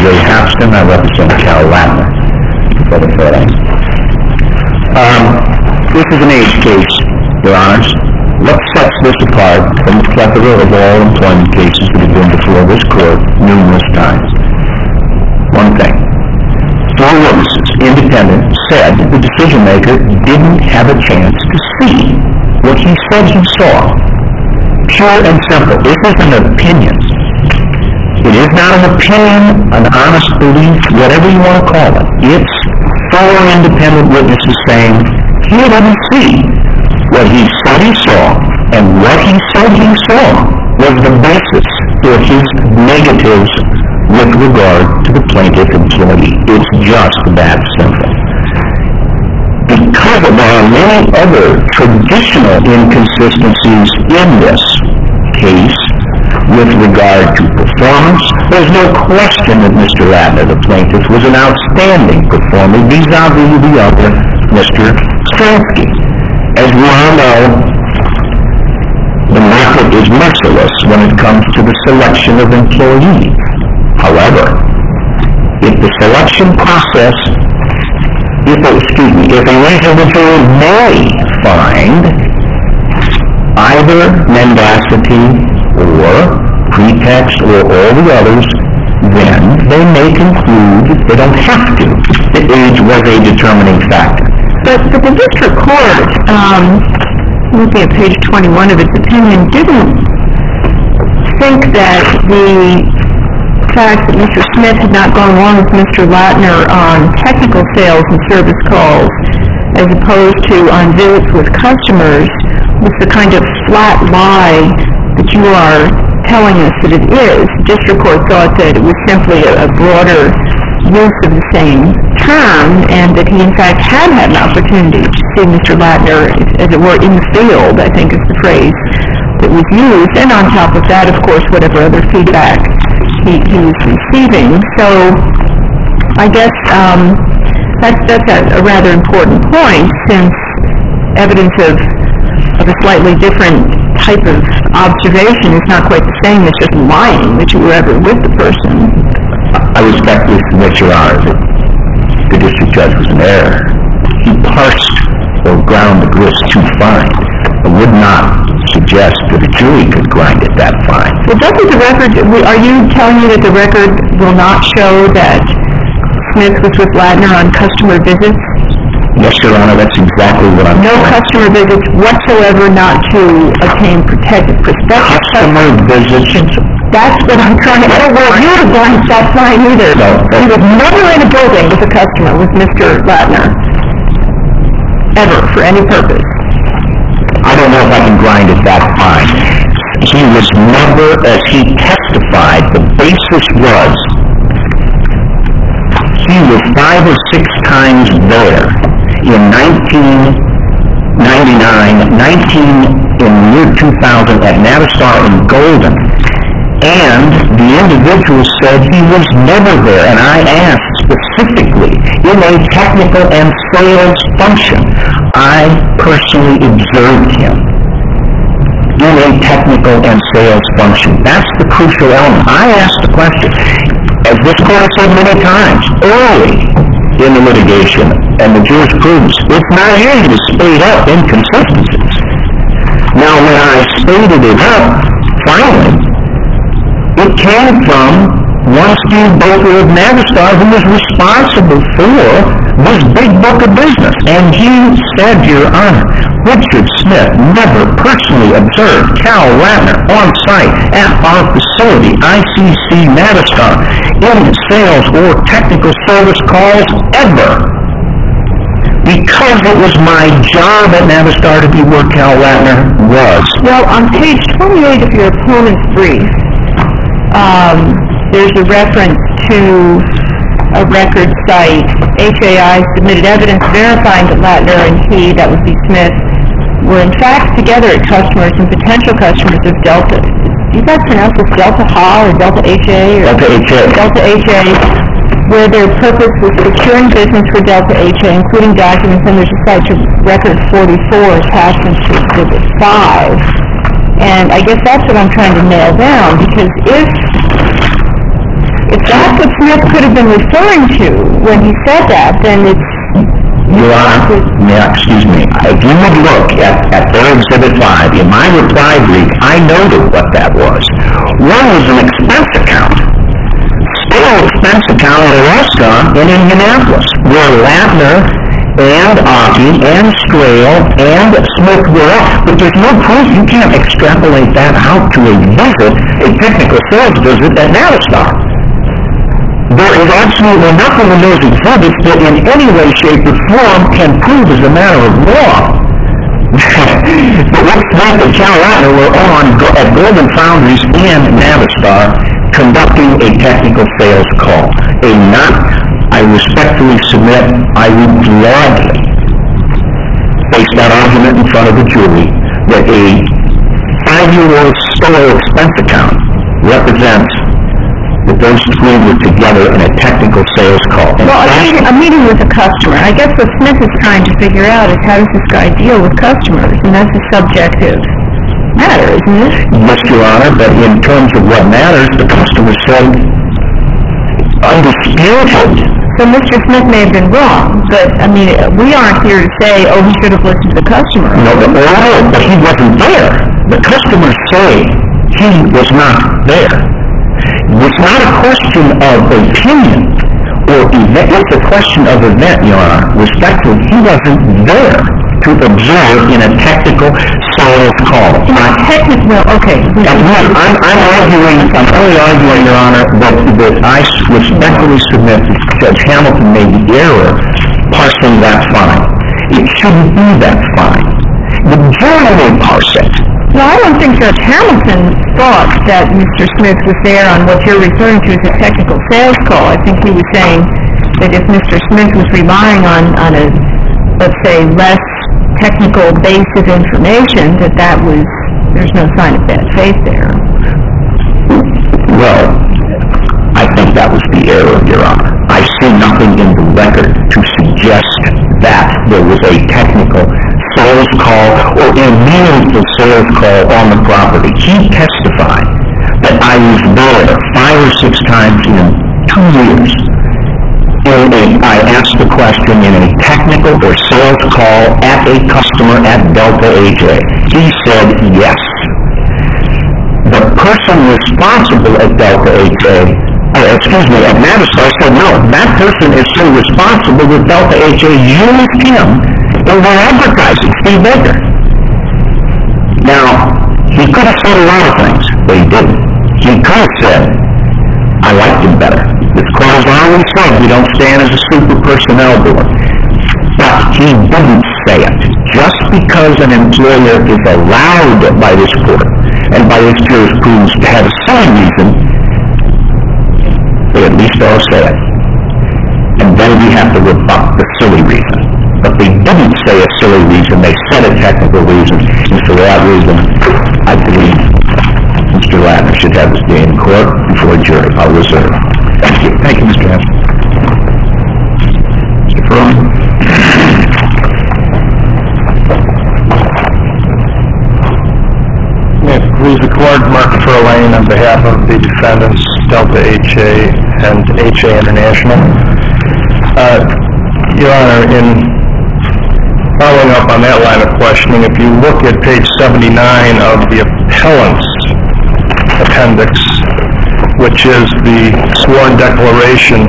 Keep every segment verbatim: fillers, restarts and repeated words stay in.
Ray Hapston. I represent Cal Latner for the FedEx. Um, this is an age case, Your Honors. What sets this apart from the plethora of all employment cases that have been before this court numerous times? One thing. Four witnesses, independent, said the decision maker didn't have a chance to see what he said he saw. Pure and simple. This is an opinion. It is not an opinion, an honest belief, whatever you want to call it. It's four independent witnesses saying he didn't see what he said he saw, and what he said he saw was the basis for his negatives with regard to the plaintiff employee. It's just that simple. Because there are many other traditional inconsistencies in this case with regard to performance, there's no question that Mister Latner, the plaintiff, was an outstanding performer vis-a-vis the other Mister Stransky. As we all know, the market is merciless when it comes to the selection of employees. However, if the selection process, if, excuse me, if an individual may find either mendacity or pretext or all the others, then they may conclude they don't have to. The age was a determining factor. But, but the district court, um, looking at page twenty-one of its opinion, didn't think that the fact that Mister Smith had not gone along with Mister Latner on technical sales and service calls as opposed to on visits with customers was the kind of flat lie that you are telling us that it is. The district court thought that it was simply a, a broader use of the same term, and that he in fact had had an opportunity to see Mister Latner, as it were, in the field, I think is the phrase that was used, and on top of that, of course, whatever other feedback he, he was receiving. So I guess um, that's, that's a, a rather important point, since evidence of, of a slightly different type of observation is not quite the same as just lying that you were ever with the person. I respectfully submit, Your Honor, that the district judge was in error. He parsed or ground the grist too fine. I would not suggest that a jury could grind it that fine. Well, doesn't the record, are you telling me that the record will not show that Smith was with Latner on customer visits? Yes, Your Honor, that's exactly what I'm No saying. customer visits whatsoever, not to obtain protected prospective customer visits. That's what I'm trying to, I don't want you to blind that fine either. No, he was never in a building with a customer, with Mister Latner. Ever, for any purpose. I don't know if I can grind it that fine. He was never, as he testified, the basis was he was five or six times there in nineteen ninety-nine, nineteen in the year two thousand at Navistar in Golden. And the individual said he was never there, and I asked specifically, in a technical and sales function, I personally observed him in a technical and sales function. That's the crucial element. I asked the question, as this court has said many times, early in the litigation and the jurisprudence, it's not easy to spade up inconsistencies. Now, when I spaded it up, finally, it came from one Steve Boker of Navistar, who was responsible for this big book of business. And he said, Your Honor, Richard Smith never personally observed Cal Latner on site at our facility, I C C Navistar, in sales or technical service calls ever. Because it was my job at Navistar to be where Cal Latner was. Well, on page twenty-eight of your opponent's brief, Um, there's a reference to a record site. H A I submitted evidence verifying that Latner and he, that would be Smith, were in fact together at customers and potential customers of Delta. Do you guys pronounce this Delta H A or Delta H A? Or Delta H A. Delta H A, where their purpose was securing business for Delta H A, including documents, and there's a site to record forty-four attachments to Exhibit five. And I guess that's what I'm trying to nail down, because if If that's what Smith could have been referring to when he said that, then it's... Your Honor, yeah, excuse me, if you would look at, at their Exhibit five, in my reply brief, I noted what that was. One was an expense account. Still expense account at a restaurant in Indianapolis, where Latner and Aki and Strail and Smith were up. But there's no proof. You can't extrapolate that out to a visit, a technical sales visit at Navistar. There is absolutely nothing in those exhibits that in any way, shape, or form can prove as a matter of law. But what Smith and Cal Latner were on at Golden Foundries and Navistar conducting a technical sales call. A not, I respectfully submit, I would gladly face that argument in front of the jury that a five-year-old store expense account represents that those three were together in a technical sales call. Well, a meeting, a meeting with a customer. I guess what Smith is trying to figure out is how does this guy deal with customers, and that's a subjective matter, isn't it? Yes, Your Honor, but in terms of what matters, the customer said undisputed. So Mister Smith may have been wrong, but, I mean, we aren't here to say, oh, he should have listened to the customer. No, but, oh, but he wasn't there. The customers say he was not there. It's not a question of opinion or event. It's a question of event, Your Honor. Respectfully, he wasn't there to observe in a technical sales call. In a technical, okay. I'm, I'm arguing, I'm only arguing, Your Honor, that, that I respectfully submit that Judge Hamilton made the error parsing that fine. It shouldn't be that fine. The jury will parse it. No, I don't think Judge Hamilton thought that Mister Smith was there on what you're referring to as a technical sales call. I think he was saying that if Mister Smith was relying on, on a, let's say, less technical base of information, that that was, there's no sign of bad faith there. Well, I think that was the error, Your Honor. I see nothing in the record to suggest that there was a technical sales call or a meaningful sales call on the property. He testified that I was there five or six times in two years. In a, I asked the question in a technical or sales call at a customer at Delta H A. He said yes. The person responsible at Delta H A, uh, excuse me, at Navistar said no, that person is still responsible with Delta H A. Used him in their advertising, Steve Baker. Now, he could have said a lot of things, but he didn't. He could have said, I liked him better. This court has always said we don't stand as a super personnel board. But he didn't say it. Just because an employer is allowed by this court and by its jurisprudence to have a silly reason, they at least all say it. And then we have to rebut the silly reason. But they didn't say a silly reason, they said a technical reason, and for that reason, I believe Mister Latner should have his day in court before a jury. I'll reserve. Thank you. Thank you, Mister Hampton. Mister Furlong. May it please the court, Mark Furlane on behalf of the defendants, Delta H A and H A International. Uh, Your Honor, in following up on that line of questioning, if you look at page seventy-nine of the appellant's appendix, which is the sworn declaration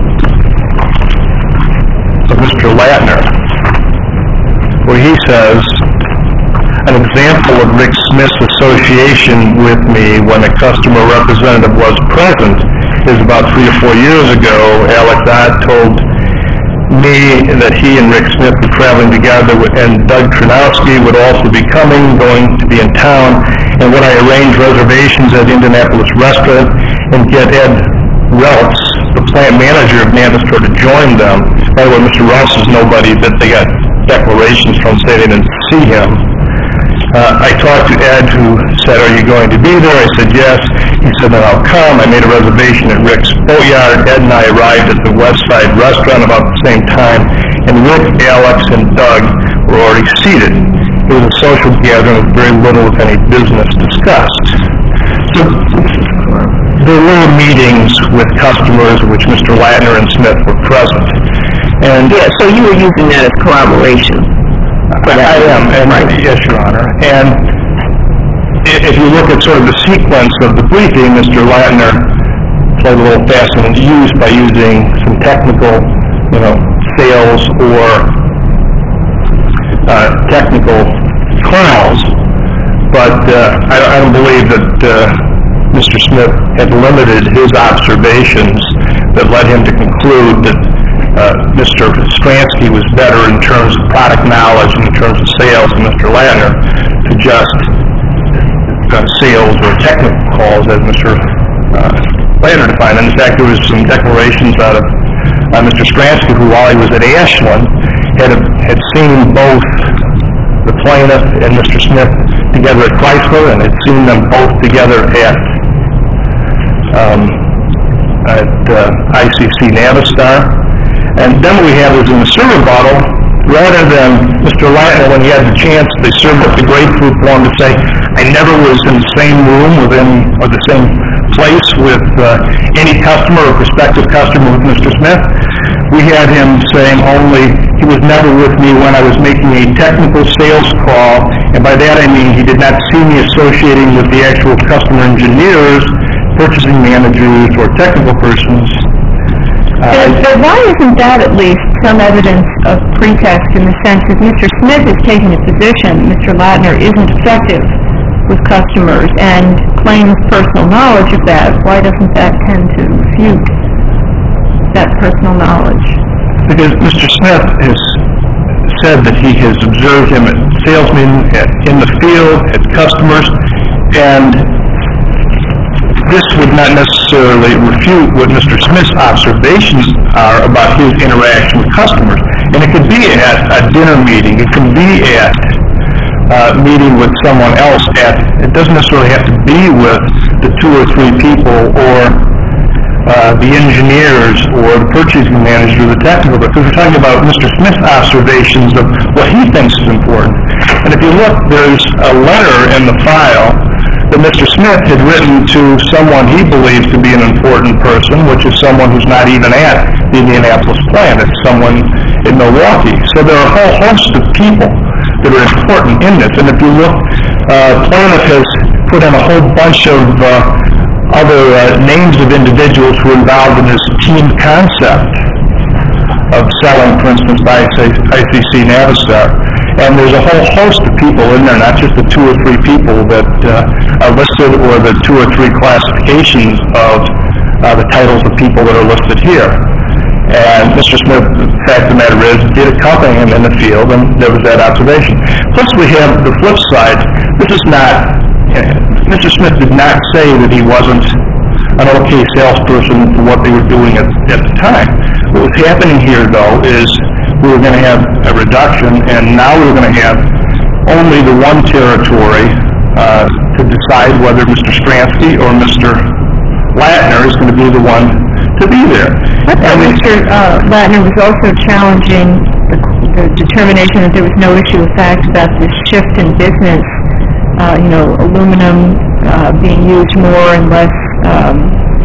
of Mister Latner, where he says, an example of Rick Smith's association with me when a customer representative was present is about three or four years ago. Alex Ott told me that he and Rick Smith were traveling together, with, and Doug Trinowski would also be coming, going to be in town, and when I arranged reservations at Indianapolis Restaurant and get Ed Reltz, the plant manager of Navistar, to join them. By the way, Mister Ross is nobody that they got declarations from saying they didn't see him. Uh, I talked to Ed, who said, are you going to be there? I said, yes. He said, then I'll come. I made a reservation at Rick's Boatyard. Ed and I arrived at the West Side Restaurant about the same time, and Rick, Alex, and Doug were already seated. It was a social gathering with very little, if any, business discussed. So, there were meetings with customers in which Mister Latner and Smith were present. And Yeah, so you were using that as corroboration? I I am, and yes, Your Honor. And i- if you look at sort of the sequence of the briefing, Mister Latner played a little fast and loose by using some technical, you know, sales or uh, technical terms, but uh, I, I don't believe that uh, Mister Smith had limited his observations that led him to conclude that uh, Mister Stransky was better in terms of product knowledge and in terms of sales than Mister Latner to just uh, sales or technical calls as Mister Uh, Latner defined. And in fact, there was some declarations out of uh, Mister Stransky, who while he was at Ashland, had, had seen both the plaintiff and Mister Smith together at Chrysler, and had seen them both together at um, at uh, I C C Navistar. And then what we have is in the server bottle, rather than Mister Latner, when he had the chance, they served up the grapefruit for him to say, I never was in the same room with any, or the same place with uh, any customer or prospective customer with Mister Smith. We had him saying only he was never with me when I was making a technical sales call, and by that I mean he did not see me associating with the actual customer engineers, purchasing managers, or technical persons. But, but why isn't that at least some evidence of pretext in the sense that Mister Smith is taking a position Mister Latner isn't effective with customers and claims personal knowledge of that? Why doesn't that tend to refute that personal knowledge? Because Mister Smith has said that he has observed him at salesmen, at, in the field, at customers, and this would not necessarily refute what Mister Smith's observations are about his interaction with customers. And it could be at a dinner meeting, it can be at uh, meeting with someone else at, it doesn't necessarily have to be with the two or three people or uh, the engineers or the purchasing manager or the technical, because we're talking about Mister Smith's observations of what he thinks is important. And if you look, there's a letter in the file that Mister Smith had written to someone he believes to be an important person, which is someone who's not even at the Indianapolis plant. It's someone in Milwaukee. So there are a whole host of people that are important in this. And if you look, uh, Plaintiff has put in a whole bunch of uh, other uh, names of individuals who are involved in this team concept of selling, for instance, by I C C Navistar. And there's a whole host of people in there, not just the two or three people that uh, are listed or the two or three classifications of uh, the titles of people that are listed here. And Mister Smith, the fact of the matter is, did accompany him in the field, and there was that observation. Plus we have the flip side. This is not, uh, Mister Smith did not say that he wasn't an okay salesperson for what they were doing at, at the time. What was happening here, though, is we were going to have a reduction, and now we were going to have only the one territory uh, to decide whether Mister Stransky or Mister Latner is going to be the one to be there. I thought Mister Uh, Latner was also challenging the, the determination that there was no issue of fact about this shift in business, uh, you know, aluminum uh, being used more and less um,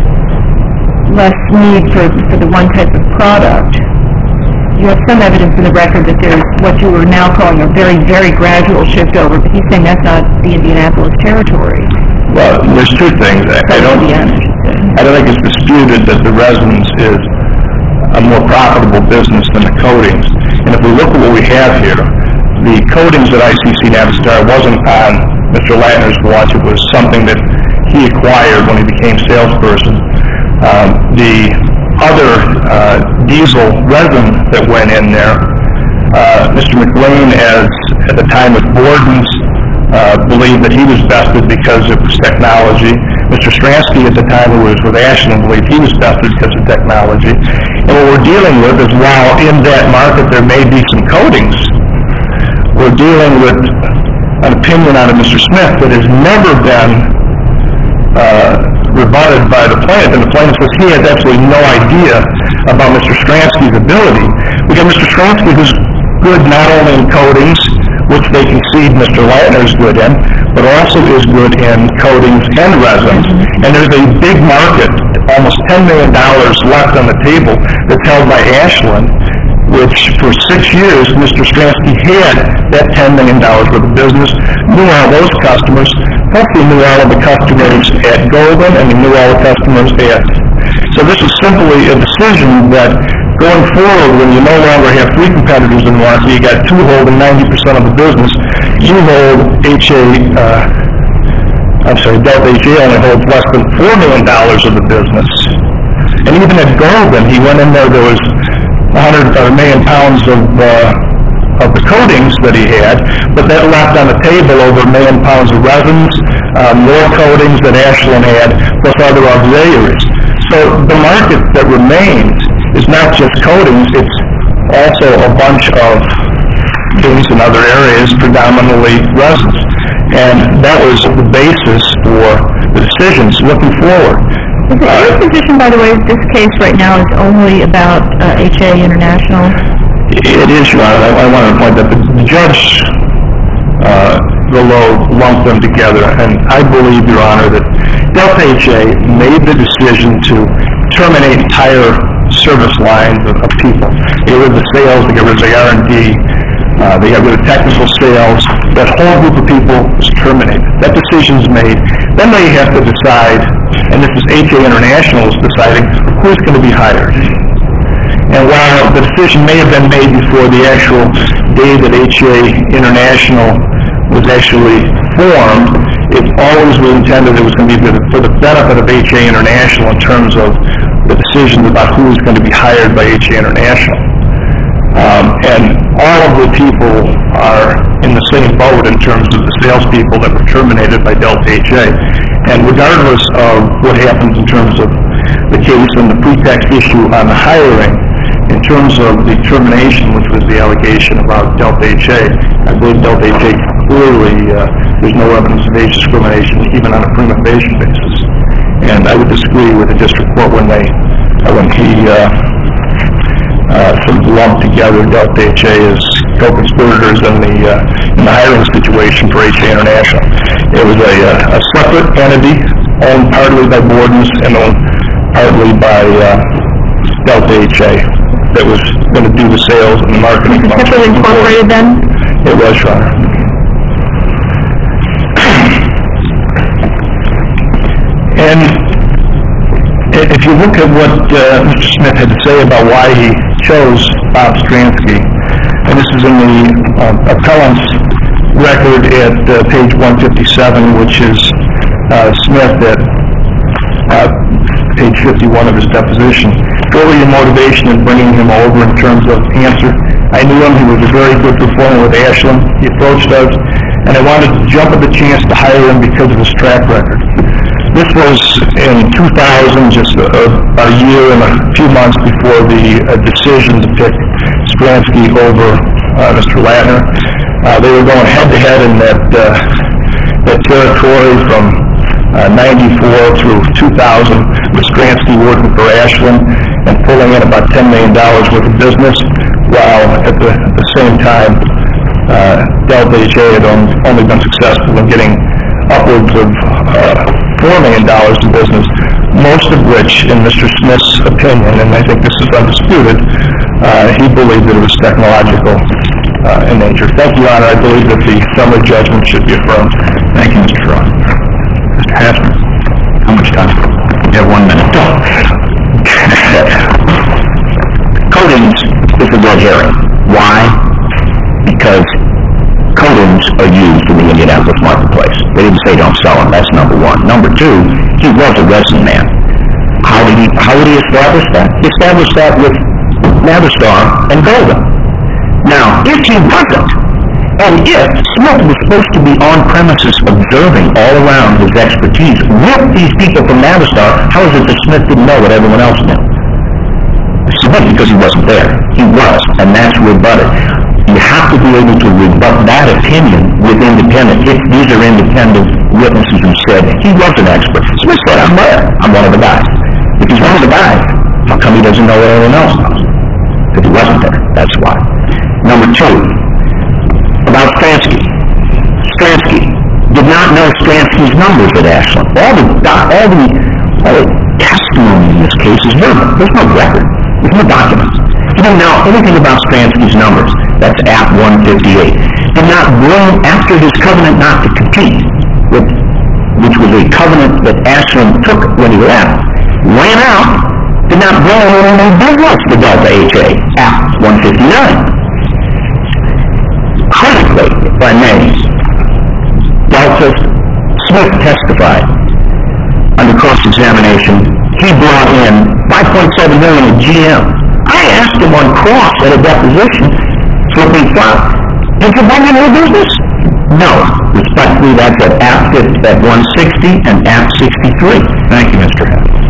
less need for, for the one type of product. You have some evidence in the record that there's what you are now calling a very, very gradual shift over, but he's saying that's not the Indianapolis territory. Well, there's two things. I, I don't, I don't think it's disputed that the resins is a more profitable business than the coatings. And if we look at what we have here, the coatings at I C C Navistar wasn't on Mister Latner's watch. It was something that he acquired when he became salesperson. Um, the other uh, diesel resin that went in there, uh, Mister McLean, as at the time with Borden's, uh, believed that he was vested because it was technology. Mister Stransky, at the time who was with Ashland, believed he was vested because of technology. And what we're dealing with is, while in that market there may be some coatings, we're dealing with an opinion out of Mister Smith that has never been uh, rebutted by the plaintiff, and the plaintiff says he has absolutely no idea about Mister Stransky's ability. We got Mister Stransky, who's good not only in coatings, which they concede Mister Latner is good in, but also is good in coatings and resins. And there's a big market, almost ten million dollars left on the table, that's held by Ashland, which for six years, Mister Stransky had that ten million dollars worth of business, knew all those customers, plus he knew all of the customers at Golden, and he knew all the customers at... So this is simply a decision that going forward, when you no longer have three competitors in the market, you got two holding ninety percent of the business, you hold H A, uh, I'm sorry, Delta H A only holds less than four million dollars of the business. And even at Golden, he went in there, there was one hundred or a million pounds of, uh, of the coatings that he had, but that left on the table over a million pounds of resins, uh, more coatings that Ashland had, plus other auxiliaries. So the market that remains is not just coatings, it's also a bunch of things in other areas, predominantly resins. And that was the basis for the decisions looking forward. Is it your position, by the way, that this case right now is only about uh, H A International? It is, Your Honor. I, I want to point that the, the judge uh, below lumped them together, and I believe, Your Honor, that Delta H A made the decision to terminate entire service lines of, of people. They get rid of the sales, they get rid of the R and D, uh, they got rid of technical sales. That whole group of people was terminated. That decision's made. Then they have to decide, and this is H A International is deciding who's going to be hired. And while the decision may have been made before the actual day that H A International was actually formed, it always was intended it was going to be for the benefit of H A International in terms of the decisions about who is going to be hired by H A International. Um, and all of the people are in the same boat in terms of the salespeople that were terminated by Delta H A. And regardless of what happens in terms of the case and the pretext issue on the hiring, in terms of the termination, which was the allegation about Delta H A, I believe Delta H A clearly, uh, there's no evidence of age discrimination, even on a prima facie basis. And I would disagree with the district court when they, uh, when he uh, uh, sort of lumped together Delta H A as co-conspirators in the, uh, in the hiring situation for H A International. It was a, uh, a separate entity, owned partly by Borden's and owned partly by uh, Delta H A, that was going to do the sales and the marketing. Was it separately incorporated then? It was, Your Honor. And if you look at what uh, Mister Smith had to say about why he chose Bob Stransky, and this is in the uh, appellant's record at uh, page one fifty-seven, which is uh, Smith at uh, page fifty-one of his deposition. What were your motivation in bringing him over in terms of answer? I knew him. He was a very good performer with Ashland. He approached us, and I wanted to jump at the chance to hire him because of his track record. This was in two thousand, just a, about a year and a few months before the uh, decision to pick Stransky over uh, Mister Latner. Uh, they were going head-to-head in that, uh, that territory from uh, ninety-four through two thousand, with Stransky working for Ashland and pulling in about ten million dollars worth of business, while at the, at the same time, uh, Delta H A had on, only been successful in getting upwards of uh, four million dollars in business, most of which, in Mister Smith's opinion, and I think this is undisputed, uh, he believed that it was technological uh, in nature. Thank you, Your Honor. I believe that the summary judgment should be affirmed. Thank you, Mister Fraud. Mister Hassman, how much time? You have one minute. Coatings is a red herring. Why? Because coatings are used in the Indianapolis marketplace. They didn't say don't sell them. That's number one. Number two, he was a resin man. How did he, how would he establish that? He established that with Navistar and Golden. Now, if he wasn't, and if Smith was supposed to be on premises observing all around his expertise with these people from Navistar, how is it that Smith didn't know what everyone else knew? Smith, because he wasn't there. He was, and that's rebutted. You have to be able to rebut that opinion with independent, if these are independent witnesses who said he was an expert. Smith said, I'm there. I'm one of the guys. If he's one of the guys, how come he doesn't know what everyone else knows? Because he wasn't there. That's why. Number two, about Stransky. Stransky did not Stransky's numbers at Ashland. All the, doc- all the, all the testimony in this case is verbal. There's no record. There's no documents. You don't know anything about Stransky's numbers. That's Act one fifty-eight. Did not bring, after his covenant not to compete, with, which was a covenant that Ashland took when he left, ran out, did not bring any business to Delta H A, Act one fifty-nine. Critically, if I may, Delta Smith testified under cross-examination. He brought in five point seven million dollars in G M. I asked him on cross at a deposition, flipping flop, did you bring in your business? No. Respectfully, that's at Act at one sixty and Act sixty-three. Thank you, Mister Head.